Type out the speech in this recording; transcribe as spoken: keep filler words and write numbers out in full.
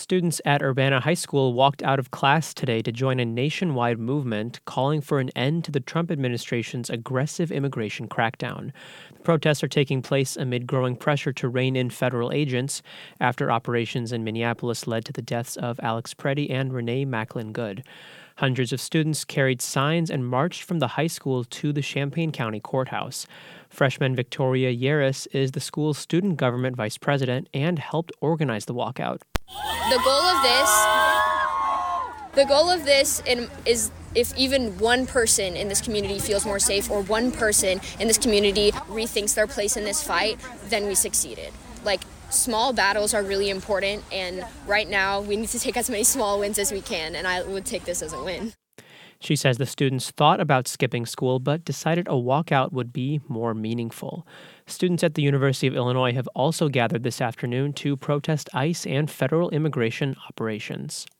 Students at Urbana High School walked out of class today to join a nationwide movement calling for an end to the Trump administration's aggressive immigration crackdown. The protests are taking place amid growing pressure to rein in federal agents after operations in Minneapolis led to the deaths of Alex Preddy and Renee Macklin Good. Hundreds of students carried signs and marched from the high school to the Champaign County Courthouse. Freshman Victoria Yaris is the school's student government vice president and helped organize the walkout. The goal of this, the goal of this in, is if even one person in this community feels more safe or one person in this community rethinks their place in this fight, then we succeeded. Like, small battles are really important, and right now we need to take as many small wins as we can, and I would take this as a win. She says the students thought about skipping school but decided a walkout would be more meaningful. Students at the University of Illinois have also gathered this afternoon to protest ICE and federal immigration operations.